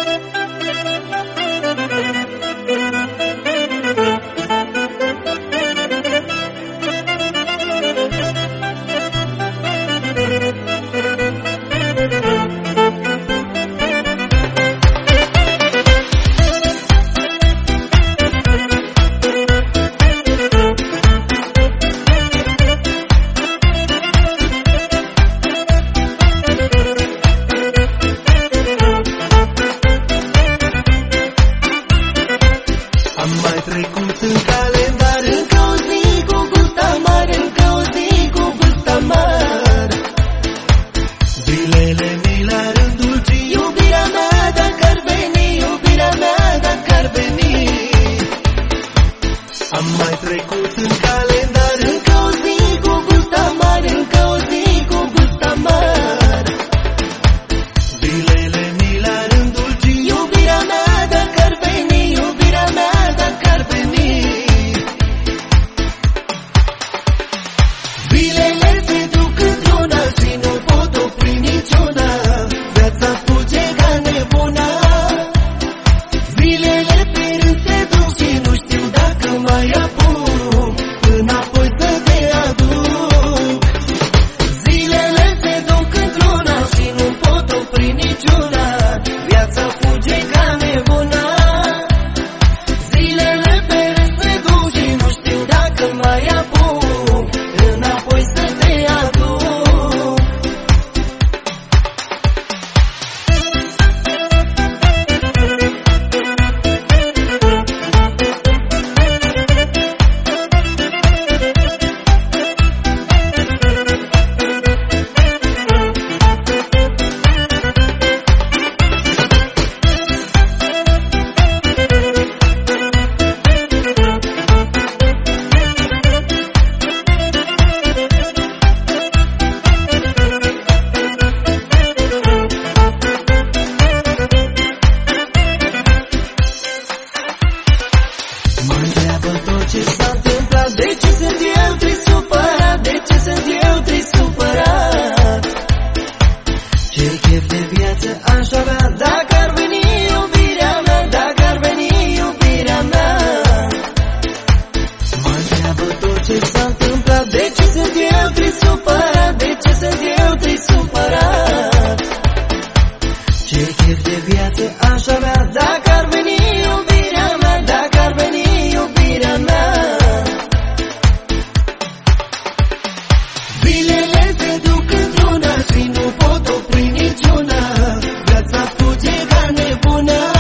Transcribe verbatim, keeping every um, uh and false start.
Am mai trecut în calendar încă o zi cu gust amar, încă o zi cu gust amar. Zilele mi le-ar îndulci, iubirea mea, dacă ar veni, iubirea mea, dacă ar veni. Am mai trecut în calendar încă o zi cu gust amar, încă o zi cu gust amar. Zilele mi le-ar îndulci, iubirea mea, dacă ar veni, iubirea mea, dacă ar veni. Zilele se duc într-una și nu pot opri niciuna, viața fuge ca nebuna. Zilele pe rând se duc și nu știu dacă mai apuc înapoi să te aduc. Zilele se duc într-una și nu pot opri niciuna, viața fuge ca nebuna. Zilele pe rând se duc și nu știu dacă mai apuc înapoi să te aduc. Mă întreabă tot ce s-a întâmplat, de ce sunt eu trist supărat, de ce sunt eu trist supărat. Ce chef de viață aș avea dacă ar veni iubirea mea, dacă ar veni iubirea mea. Mă întreabă tot ce s-a întâmplat, de ce sunt eu trist supărat, de ce sunt eu trist supărat. Ce chef de viață aș avea dacă ar veni iubirea mea, dacă ar veni iubirea mea. Zilele se duc într-una și nu pot opri niciuna, viața fuge ca nebuna.